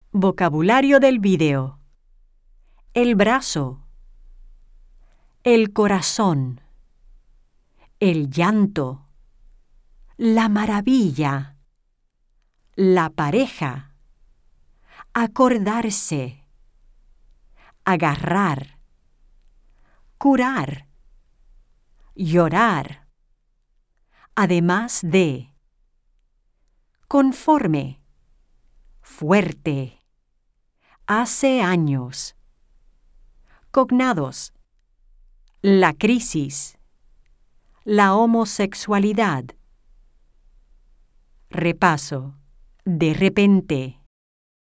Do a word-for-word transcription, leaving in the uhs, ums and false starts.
Vocabulario del vídeo. El brazo. El corazón. El llanto. La maravilla. La pareja. Acordarse. Agarrar. Curar. Llorar. Además de. Conforme. Fuerte. Hace años. Cognados. La crisis. La homosexualidad. Repaso. De repente.